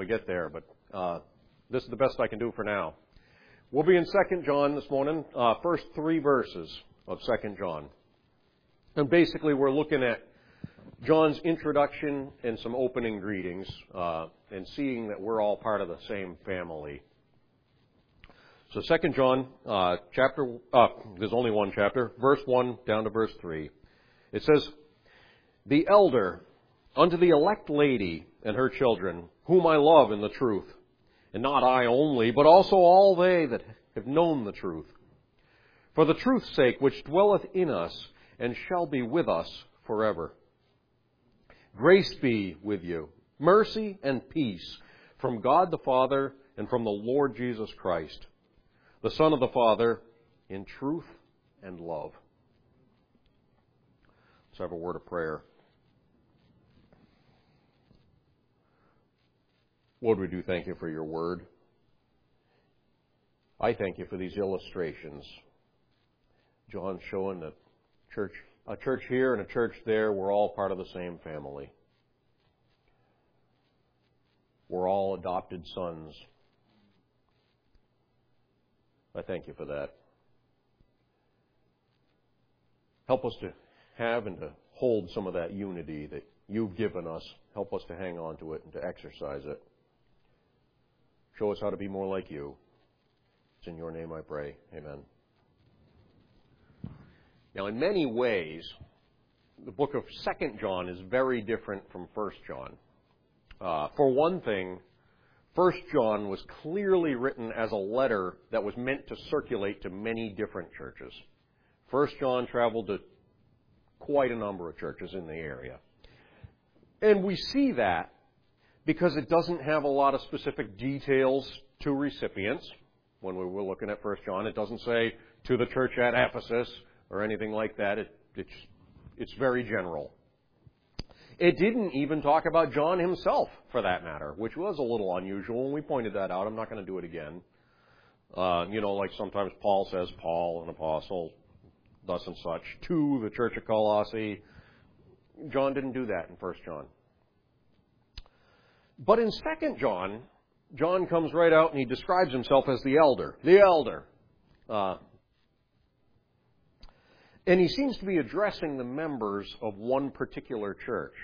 we get there, but this is the best I can do for now. We'll be in 2 John this morning, first 3 verses of 2 John. And basically we're looking at John's introduction and some opening greetings, and seeing that we're all part of the same family. So 2 John, there's only one chapter, verse 1 down to verse 3. It says, "The elder unto the elect lady and her children, whom I love in the truth, and not I only, but also all they that have known the truth, for the truth's sake which dwelleth in us, and shall be with us forever. Grace be with you, mercy and peace from God the Father and from the Lord Jesus Christ, the Son of the Father, in truth and love." Let's have a word of prayer. Lord, we do thank you for your word. I thank you for these illustrations. John showing that a church here and a church there, we're all part of the same family. We're all adopted sons. I thank you for that. Help us to have and to hold some of that unity that you've given us. Help us to hang on to it and to exercise it. Show us how to be more like you. It's in your name I pray. Amen. Now, in many ways, the book of 2 John is very different from 1 John. For one thing, 1 John was clearly written as a letter that was meant to circulate to many different churches. 1 John traveled to quite a number of churches in the area. And we see that because it doesn't have a lot of specific details to recipients. When we were looking at 1 John, it doesn't say to the church at Ephesus or anything like that. It's very general. It didn't even talk about John himself, for that matter, which was a little unusual, and we pointed that out. I'm not going to do it again. Like sometimes Paul says, Paul, an apostle, thus and such, to the church of Colossae. John didn't do that in 1 John. But in 2 John, John comes right out and he describes himself as the elder. The elder. And he seems to be addressing the members of one particular church.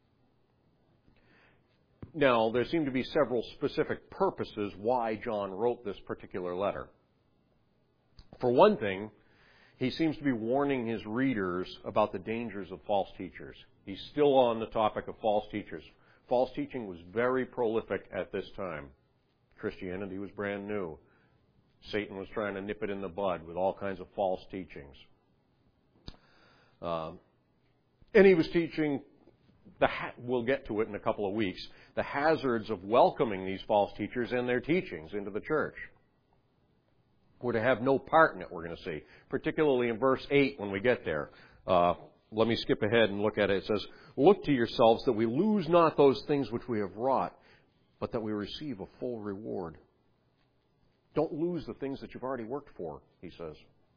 Now, there seem to be several specific purposes why John wrote this particular letter. For one thing, he seems to be warning his readers about the dangers of false teachers. He's still on the topic of false teachers. False teaching was very prolific at this time. Christianity was brand new. Satan was trying to nip it in the bud with all kinds of false teachings. And he was teaching, we'll get to it in a couple of weeks, the hazards of welcoming these false teachers and their teachings into the church. We're to have no part in it, we're going to see. Particularly in verse 8 when we get there. Let me skip ahead and look at it. It says, "Look to yourselves that we lose not those things which we have wrought, but that we receive a full reward." Don't lose the things that you've already worked for, he says.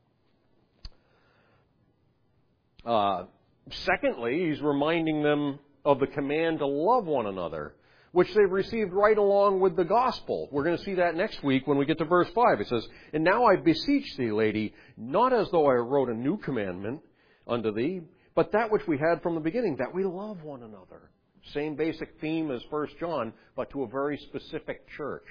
Secondly, he's reminding them of the command to love one another, which they've received right along with the gospel. We're going to see that next week when we get to verse 5. It says, "And now I beseech thee, lady, not as though I wrote a new commandment unto thee, but that which we had from the beginning, that we love one another." Same basic theme as 1 John, but to a very specific church.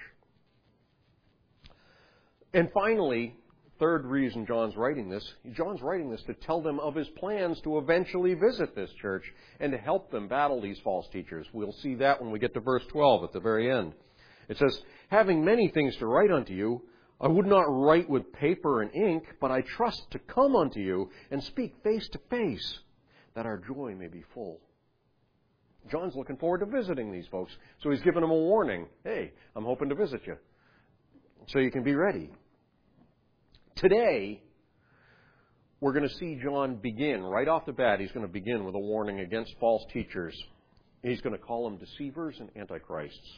And finally, third reason John's writing this to tell them of his plans to eventually visit this church and to help them battle these false teachers. We'll see that when we get to verse 12 at the very end. It says, "Having many things to write unto you, I would not write with paper and ink, but I trust to come unto you and speak face to face, that our joy may be full." John's looking forward to visiting these folks, so he's giving them a warning. Hey, I'm hoping to visit you, so you can be ready. Today, we're going to see John begin, right off the bat, he's going to begin with a warning against false teachers. He's going to call them deceivers and antichrists.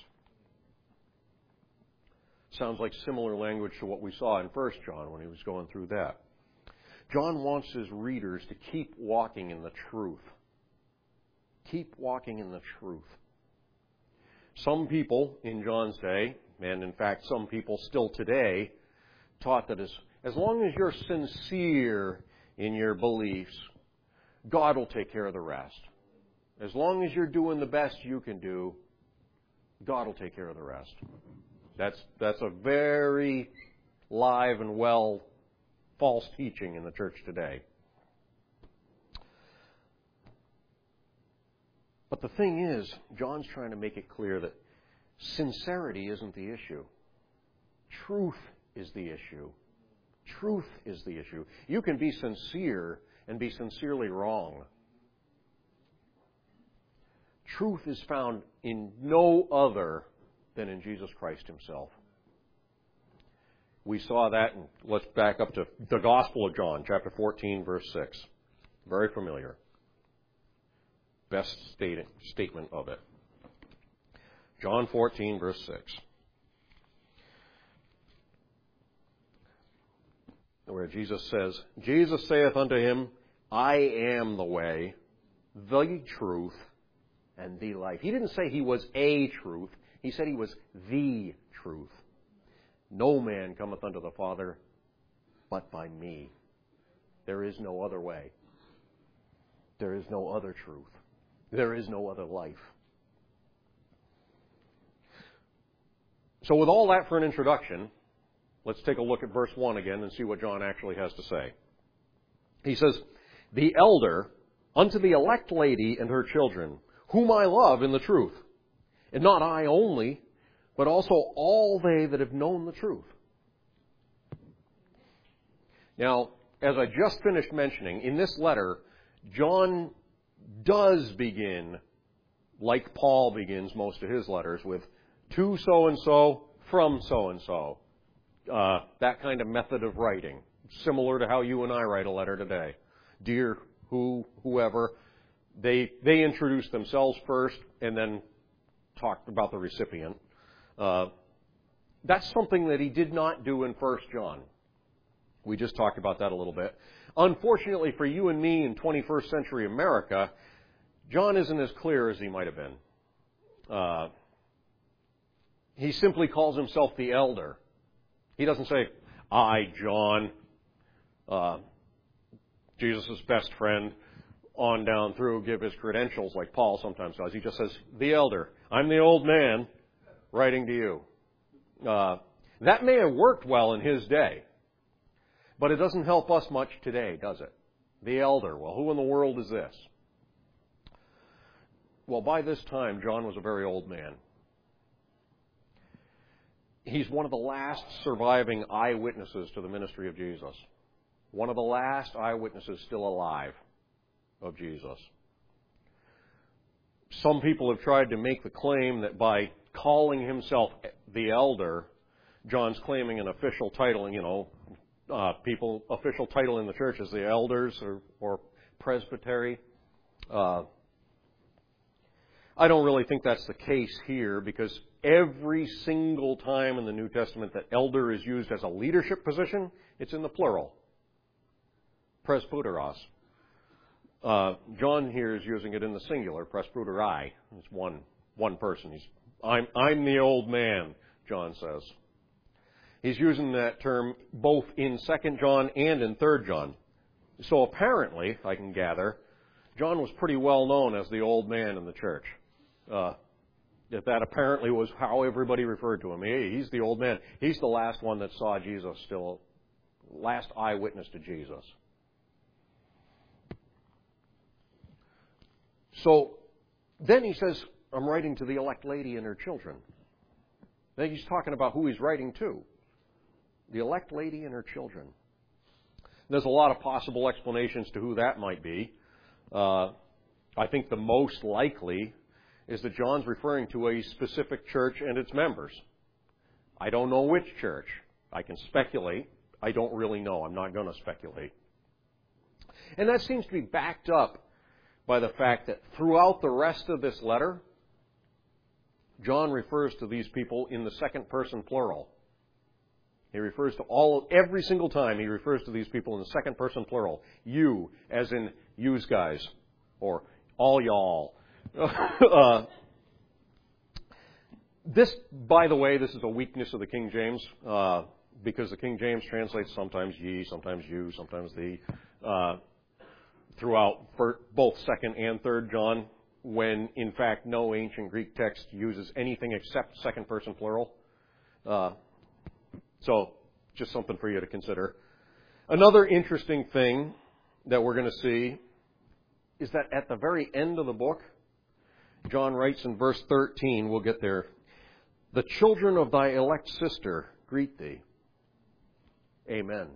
Sounds like similar language to what we saw in 1 John when he was going through that. John wants his readers to keep walking in the truth. Keep walking in the truth. Some people in John's day, and in fact some people still today, taught that as long as you're sincere in your beliefs, God will take care of the rest. As long as you're doing the best you can do, God will take care of the rest. That's a very live and well false teaching in the church today. But the thing is, John's trying to make it clear that sincerity isn't the issue. Truth is the issue. Truth is the issue. You can be sincere and be sincerely wrong. Truth is found in no other than in Jesus Christ Himself. We saw that, and let's back up to the Gospel of John, chapter 14, verse 6. Very familiar. Best statement of it. John 14, verse 6. Where Jesus says, Jesus saith unto him, I am the way, the truth, and the life. He didn't say He was a truth. He said He was the truth. No man cometh unto the Father but by me. There is no other way. There is no other truth. There is no other life. So with all that for an introduction, let's take a look at verse 1 again and see what John actually has to say. He says, the elder unto the elect lady and her children, whom I love in the truth, and not I only, but also all they that have known the truth. Now, as I just finished mentioning, in this letter, John does begin, like Paul begins most of his letters, with to so-and-so, from so-and-so. That kind of method of writing, similar to how you and I write a letter today. Dear whoever, they introduce themselves first and then talk about the recipient. That's something that he did not do in 1 John. We just talked about that a little bit. Unfortunately for you and me in 21st century America, John isn't as clear as he might have been. He simply calls himself the elder. He doesn't say, I, John, Jesus' best friend, on down through, give his credentials like Paul sometimes does. He just says, the elder. I'm the old man writing to you. That may have worked well in his day, but it doesn't help us much today, does it? The elder. Well, who in the world is this? Well, by this time, John was a very old man. He's one of the last surviving eyewitnesses to the ministry of Jesus. One of the last eyewitnesses still alive of Jesus. Some people have tried to make the claim that by calling himself the elder, John's claiming an official title, official title in the church is the elders or presbytery. I don't really think that's the case here, because every single time in the New Testament that elder is used as a leadership position, it's in the plural. Presbyteros. John here is using it in the singular, presbyterai. It's one person. I'm the old man, John says. He's using that term both in 2 John and in 3 John. So apparently, I can gather, John was pretty well known as the old man in the church. That apparently was how everybody referred to him. Hey, he's the old man. He's the last one that saw Jesus still, last eyewitness to Jesus. So then he says, I'm writing to the elect lady and her children. Then he's talking about who he's writing to. The elect lady and her children. There's a lot of possible explanations to who that might be. I think the most likely is that John's referring to a specific church and its members. I don't know which church. I can speculate. I don't really know. I'm not going to speculate. And that seems to be backed up by the fact that throughout the rest of this letter, John refers to these people in the second person plural. He refers to every single time he refers to these people in the second person plural. You, as in yous guys, or all y'all. This, by the way, this is a weakness of the King James, because the King James translates sometimes ye, sometimes you, sometimes thee, throughout both 2nd and 3rd John, when in fact no ancient Greek text uses anything except second person plural. So, just something for you to consider. Another interesting thing that we're going to see is that at the very end of the book, John writes in verse 13, we'll get there, "The children of thy elect sister greet thee." Amen.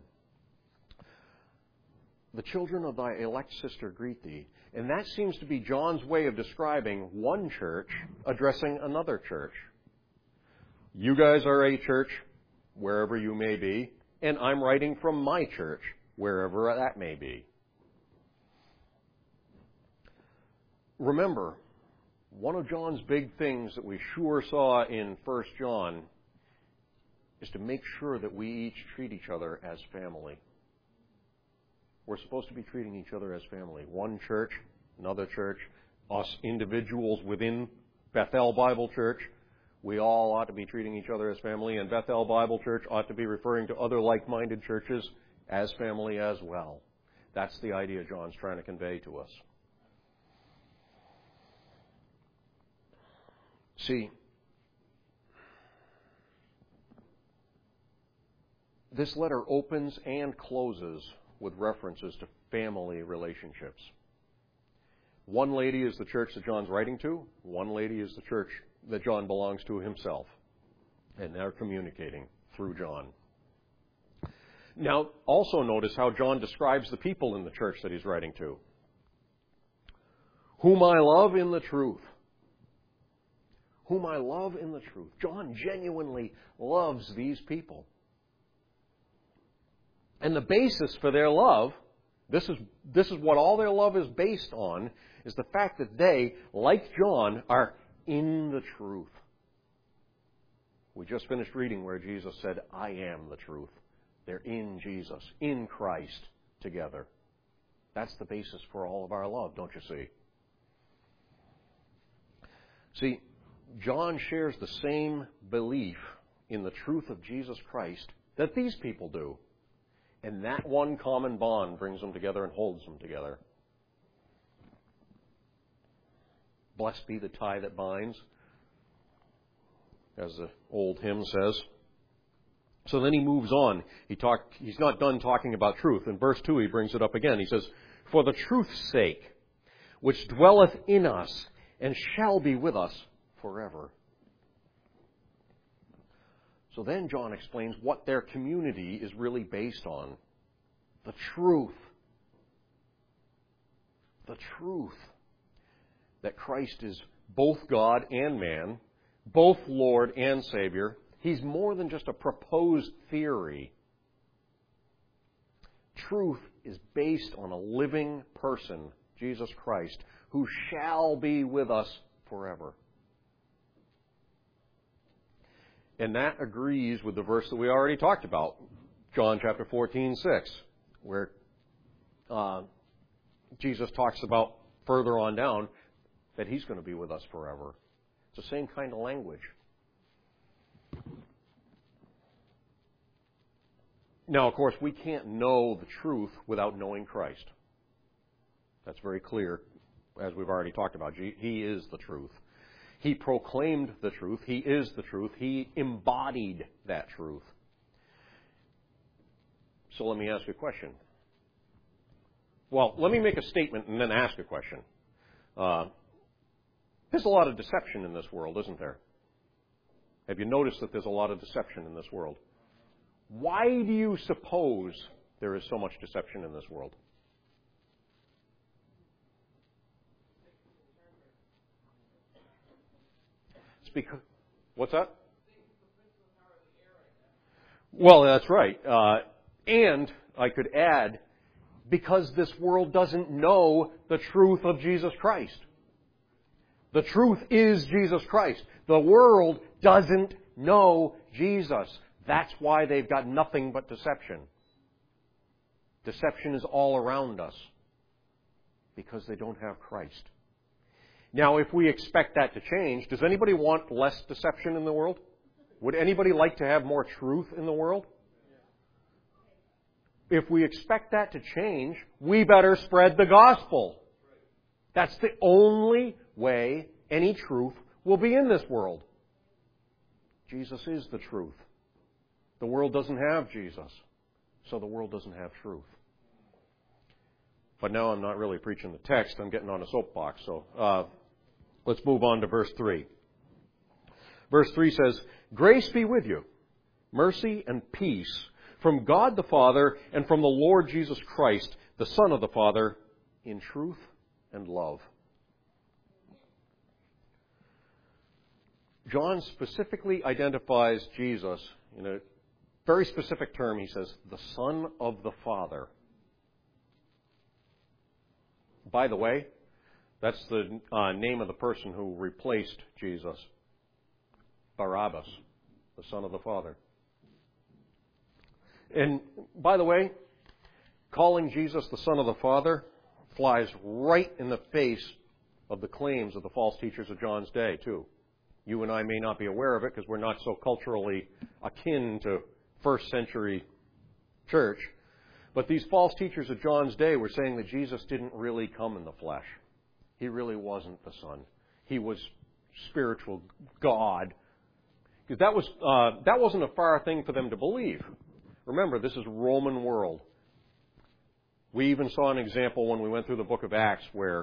The children of thy elect sister greet thee. And that seems to be John's way of describing one church addressing another church. You guys are a church, wherever you may be, and I'm writing from my church, wherever that may be. Remember, one of John's big things that we sure saw in 1 John is to make sure that we each treat each other as family. We're supposed to be treating each other as family. One church, another church, us individuals within Bethel Bible Church, we all ought to be treating each other as family, and Bethel Bible Church ought to be referring to other like-minded churches as family as well. That's the idea John's trying to convey to us. See, this letter opens and closes with references to family relationships. One lady is the church that John's writing to. One lady is the church that John belongs to himself. And they're communicating through John. Now, also notice how John describes the people in the church that he's writing to. "Whom I love in the truth." Whom I love in the truth. John genuinely loves these people. And the basis for their love, this is what all their love is based on, is the fact that they, like John, are in the truth. We just finished reading where Jesus said, "I am the truth." They're in Jesus, in Christ, together. That's the basis for all of our love, don't you see? See, John shares the same belief in the truth of Jesus Christ that these people do. And that one common bond brings them together and holds them together. Blessed be the tie that binds, as the old hymn says. So then he moves on. He's not done talking about truth. In verse 2 he brings it up again. He says, "For the truth's sake, which dwelleth in us and shall be with us forever." So then John explains what their community is really based on. The truth. The truth that Christ is both God and man, both Lord and Savior. He's more than just a proposed theory. Truth is based on a living person, Jesus Christ, who shall be with us forever. And that agrees with the verse that we already talked about, John chapter 14:6, where Jesus talks about further on down that He's going to be with us forever. It's the same kind of language. Now, of course, we can't know the truth without knowing Christ. That's very clear, as we've already talked about. He is the truth. He proclaimed the truth. He is the truth. He embodied that truth. So let me ask you a question. Well, let me make a statement and then ask a question. There's a lot of deception in this world, isn't there? Have you noticed that there's a lot of deception in this world? Why do you suppose there is so much deception in this world? It's because, what's that? Well, that's right. And I could add, because this world doesn't know the truth of Jesus Christ. The truth is Jesus Christ. The world doesn't know Jesus. That's why they've got nothing but deception. Deception is all around us because they don't have Christ. Now, if we expect that to change, does anybody want less deception in the world? Would anybody like to have more truth in the world? If we expect that to change, we better spread the gospel. That's the only way any truth will be in this world. Jesus is the truth. The world doesn't have Jesus, so the world doesn't have truth. But now I'm not really preaching the text. I'm getting on a soapbox. So let's move on to verse 3. Verse 3 says, "Grace be with you, mercy and peace from God the Father and from the Lord Jesus Christ, the Son of the Father, in truth and love." John specifically identifies Jesus in a very specific term. He says, the Son of the Father. By the way, that's the name of the person who replaced Jesus. Barabbas, the Son of the Father. And by the way, calling Jesus the Son of the Father flies right in the face of the claims of the false teachers of John's day, too. You and I may not be aware of it because we're not so culturally akin to first century church. But these false teachers of John's day were saying that Jesus didn't really come in the flesh. He really wasn't the Son. He was spiritual God. Because that wasn't a far thing for them to believe. Remember, this is Roman world. We even saw an example when we went through the book of Acts where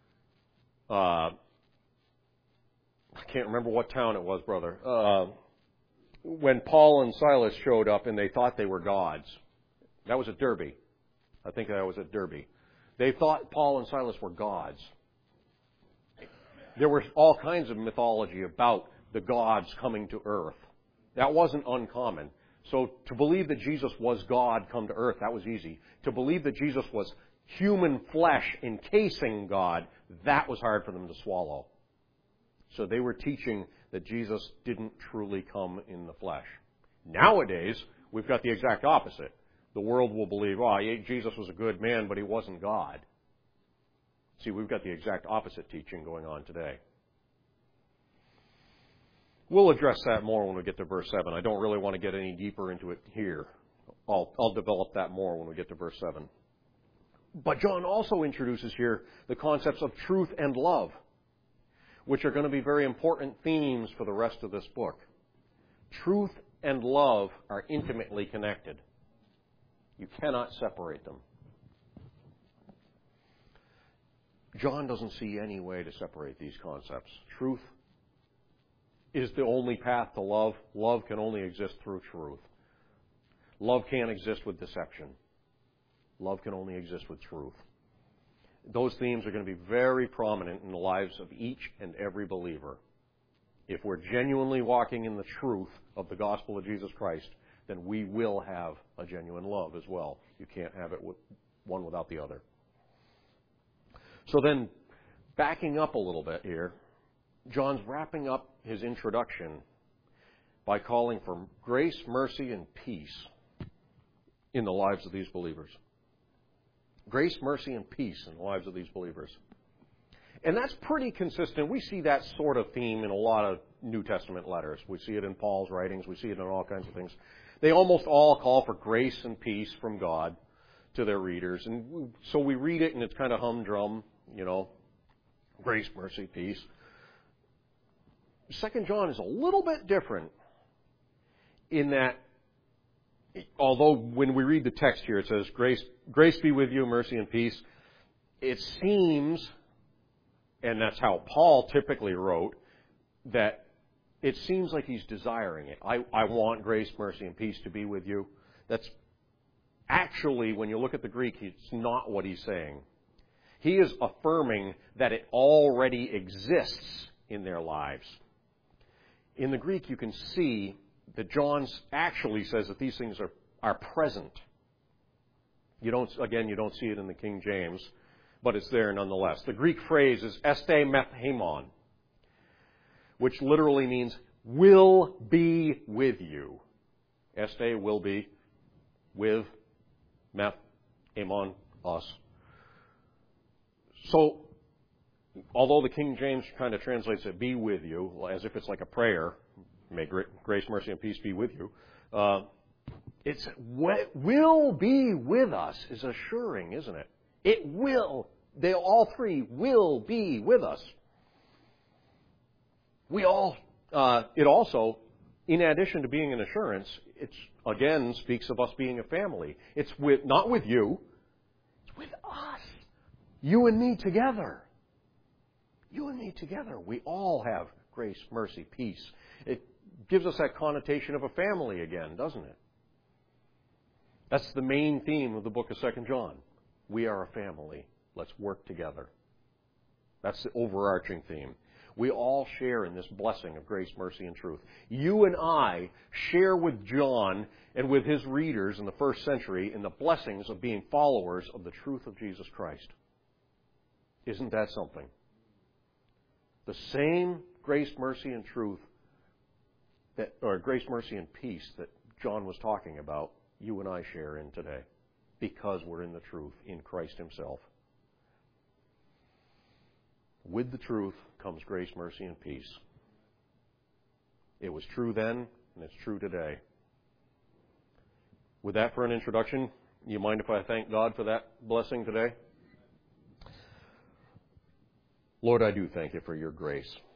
I can't remember what town it was, brother. When Paul and Silas showed up and they thought they were gods. That was at Derbe. I think that was at Derbe. They thought Paul and Silas were gods. There were all kinds of mythology about the gods coming to earth. That wasn't uncommon. So to believe that Jesus was God come to earth, that was easy. To believe that Jesus was human flesh encasing God, that was hard for them to swallow. So they were teaching that Jesus didn't truly come in the flesh. Nowadays, we've got the exact opposite. The world will believe, Jesus was a good man, but he wasn't God. See, we've got the exact opposite teaching going on today. We'll address that more when we get to verse 7. I don't really want to get any deeper into it here. I'll develop that more when we get to verse 7. But John also introduces here the concepts of truth and love, which are going to be very important themes for the rest of this book. Truth and love are intimately connected. You cannot separate them. John doesn't see any way to separate these concepts. Truth is the only path to love. Love can only exist through truth. Love can't exist with deception. Love can only exist with truth. Those themes are going to be very prominent in the lives of each and every believer. If we're genuinely walking in the truth of the gospel of Jesus Christ, then we will have a genuine love as well. You can't have it with one without the other. So then, backing up a little bit here, John's wrapping up his introduction by calling for grace, mercy, and peace in the lives of these believers. Grace, mercy, and peace in the lives of these believers. And that's pretty consistent. We see that sort of theme in a lot of New Testament letters. We see it in Paul's writings. We see it in all kinds of things. They almost all call for grace and peace from God to their readers. And so we read it and it's kind of humdrum, grace, mercy, peace. 2 John is a little bit different in that, although when we read the text here it says, grace be with you, mercy and peace, it seems, and that's how Paul typically wrote, that it seems like he's desiring it. I want grace, mercy, and peace to be with you. That's actually, when you look at the Greek, it's not what he's saying. He is affirming that it already exists in their lives. In the Greek, you can see that John actually says that these things are present. You don't see it in the King James, but it's there nonetheless. The Greek phrase is este methemon, which literally means will be with you. Este, will be, with, meth, amon, us. So although the King James kind of translates it, be with you, as if it's like a prayer, may grace, mercy, and peace be with you, it's will be with us is assuring, isn't it? It will. They all three will be with us. We all, it also, in addition to being an assurance, it again speaks of us being a family. It's not with you, it's with us. You and me together. You and me together. We all have grace, mercy, peace. It gives us that connotation of a family again, doesn't it? That's the main theme of the book of 2 John. We are a family. Let's work together. That's the overarching theme. We all share in this blessing of grace, mercy, and truth. You and I share with John and with his readers in the first century in the blessings of being followers of the truth of Jesus Christ. Isn't that something? The same grace, mercy, and truth, or grace, mercy, and peace that John was talking about, you and I share in today because we're in the truth in Christ himself. With the truth comes grace, mercy, and peace. It was true then, and it's true today. With that for an introduction, you mind if I thank God for that blessing today? Lord, I do thank you for your grace.